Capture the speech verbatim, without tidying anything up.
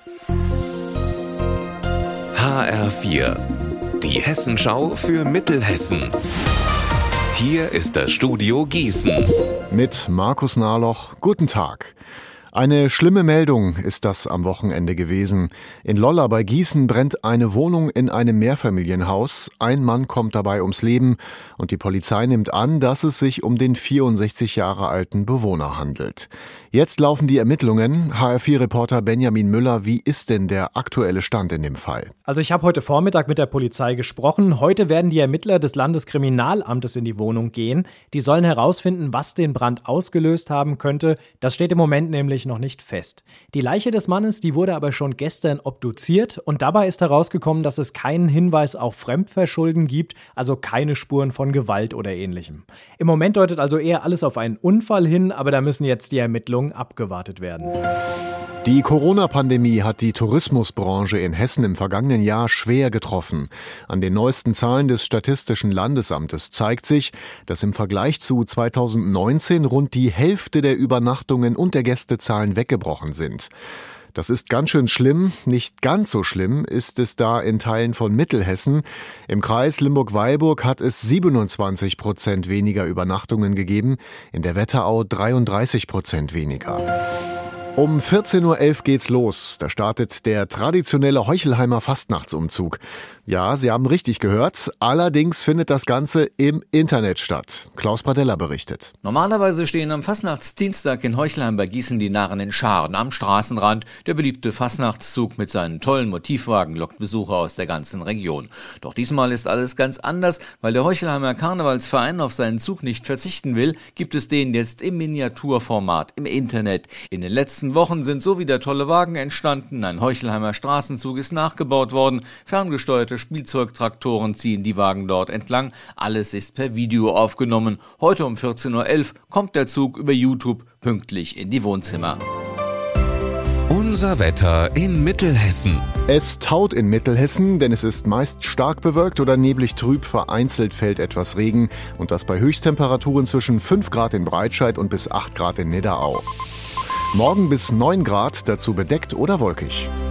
H R vier, die Hessenschau für Mittelhessen. Hier ist das Studio Gießen. Mit Markus Nahloch, guten Tag. Eine schlimme Meldung ist das am Wochenende gewesen. In Lolla bei Gießen brennt eine Wohnung in einem Mehrfamilienhaus. Ein Mann kommt dabei ums Leben und die Polizei nimmt an, dass es sich um den vierundsechzig Jahre alten Bewohner handelt. Jetzt laufen die Ermittlungen. H R vier Reporter Benjamin Müller, wie ist denn der aktuelle Stand in dem Fall? Also ich habe heute Vormittag mit der Polizei gesprochen. Heute werden die Ermittler des Landeskriminalamtes in die Wohnung gehen. Die sollen herausfinden, was den Brand ausgelöst haben könnte. Das steht im Moment nämlich noch nicht fest. Die Leiche des Mannes, die wurde aber schon gestern obduziert und dabei ist herausgekommen, dass es keinen Hinweis auf Fremdverschulden gibt, also keine Spuren von Gewalt oder Ähnlichem. Im Moment deutet also eher alles auf einen Unfall hin, aber da müssen jetzt die Ermittlungen abgewartet werden. Die Corona-Pandemie hat die Tourismusbranche in Hessen im vergangenen Jahr schwer getroffen. An den neuesten Zahlen des Statistischen Landesamtes zeigt sich, dass im Vergleich zu zweitausendneunzehn rund die Hälfte der Übernachtungen und der Gästezahlen weggebrochen sind. Das ist ganz schön schlimm. Nicht ganz so schlimm ist es da in Teilen von Mittelhessen. Im Kreis Limburg-Weilburg hat es siebenundzwanzig Prozent weniger Übernachtungen gegeben, in der Wetterau dreiunddreißig Prozent weniger. Um vierzehn Uhr elf geht's los. Da startet der traditionelle Heuchelheimer Fastnachtsumzug. Ja, Sie haben richtig gehört. Allerdings findet das Ganze im Internet statt. Klaus Pradella berichtet. Normalerweise stehen am Fastnachtsdienstag in Heuchelheim bei Gießen die Narren in Scharen am Straßenrand. Der beliebte Fastnachtszug mit seinen tollen Motivwagen lockt Besucher aus der ganzen Region. Doch diesmal ist alles ganz anders. Weil der Heuchelheimer Karnevalsverein auf seinen Zug nicht verzichten will, gibt es den jetzt im Miniaturformat im Internet. In den letzten Wochen sind so wieder tolle Wagen entstanden, ein Heuchelheimer Straßenzug ist nachgebaut worden, ferngesteuerte Spielzeugtraktoren ziehen die Wagen dort entlang, alles ist per Video aufgenommen. Heute um vierzehn Uhr elf kommt der Zug über YouTube pünktlich in die Wohnzimmer. Unser Wetter in Mittelhessen. Es taut in Mittelhessen, denn es ist meist stark bewölkt oder neblig trüb, vereinzelt fällt etwas Regen und das bei Höchsttemperaturen zwischen fünf Grad in Breitscheid und bis acht Grad in Nidderau. Morgen bis neun Grad, dazu bedeckt oder wolkig.